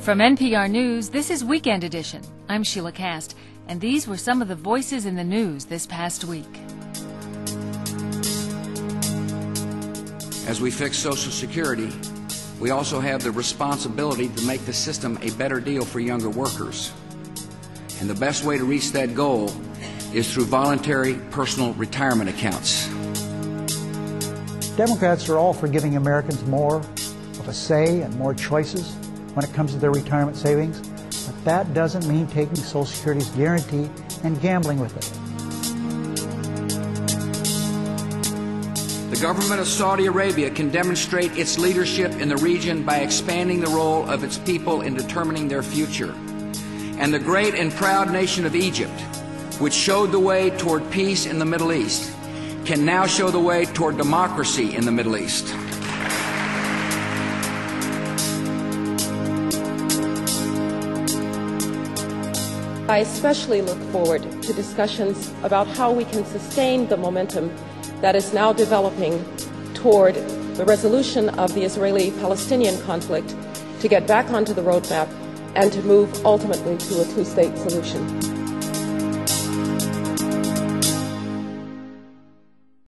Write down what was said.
From NPR News, this is Weekend Edition. I'm Sheila Cast, and these were some of the voices in the news this past week. As we fix Social Security, we also have the responsibility to make the system a better deal for younger workers. And the best way to reach that goal is through voluntary personal retirement accounts. Democrats are all for giving Americans more of a say and more choices when it comes to their retirement savings, but that doesn't mean taking Social Security's guarantee and gambling with it. The government of Saudi Arabia can demonstrate its leadership in the region by expanding the role of its people in determining their future. And the great and proud nation of Egypt, which showed the way toward peace in the Middle East, can now show the way toward democracy in the Middle East. I especially look forward to discussions about how we can sustain the momentum that is now developing toward the resolution of the Israeli-Palestinian conflict, to get back onto the roadmap and to move ultimately to a two-state solution.